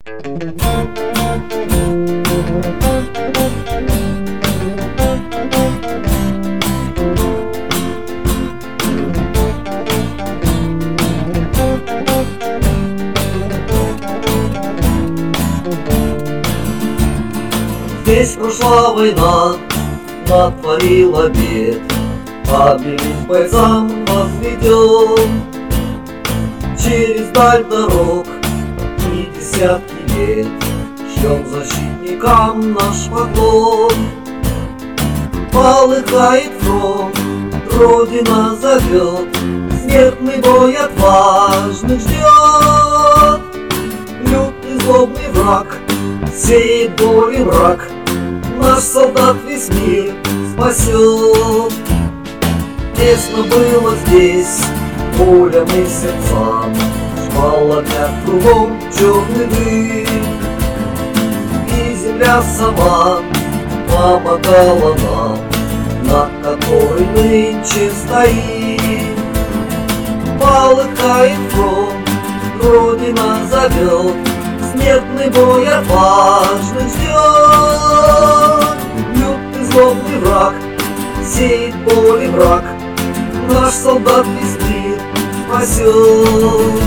Здесь прошла война, натворила бед, обелиск бойцам возведен. Через даль дорог и десятки лет шлем защитникам наш поклон. Полыхает фронт, Родина зовет, смертный бой отважных ждет. Лютый злобный враг сеет боль и мрак, наш солдат весь мир спасет. Тесно было здесь волям и сердцам, жвал огня кругом черный дым, и земля сама помогала нам, на которой нынче стоим. Полыхает фронт, Родина зовет, смертный бой отважных ждет. Лютый злобный враг сеет боль и мрак, наш солдат весь мир спасет.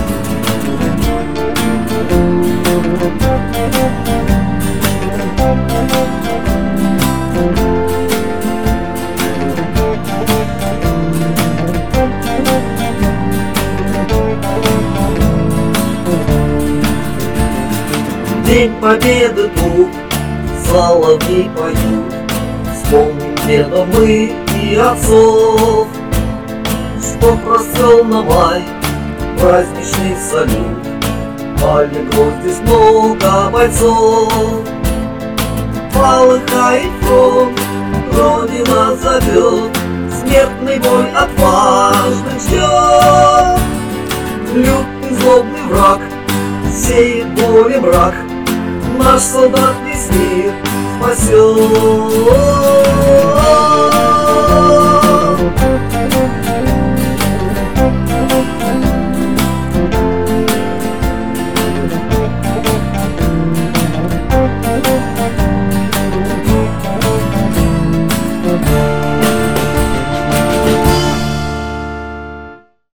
День Победы тут соловьи поют, вспомним дедов мы и отцов, что расцвел на май праздничный салют. Полегло здесь много бойцов. Полыхает фронт, Родина зовет, смертный бой отважных ждет. Лютый злобный враг сеет боль и мрак, наш солдат весь мир спасет.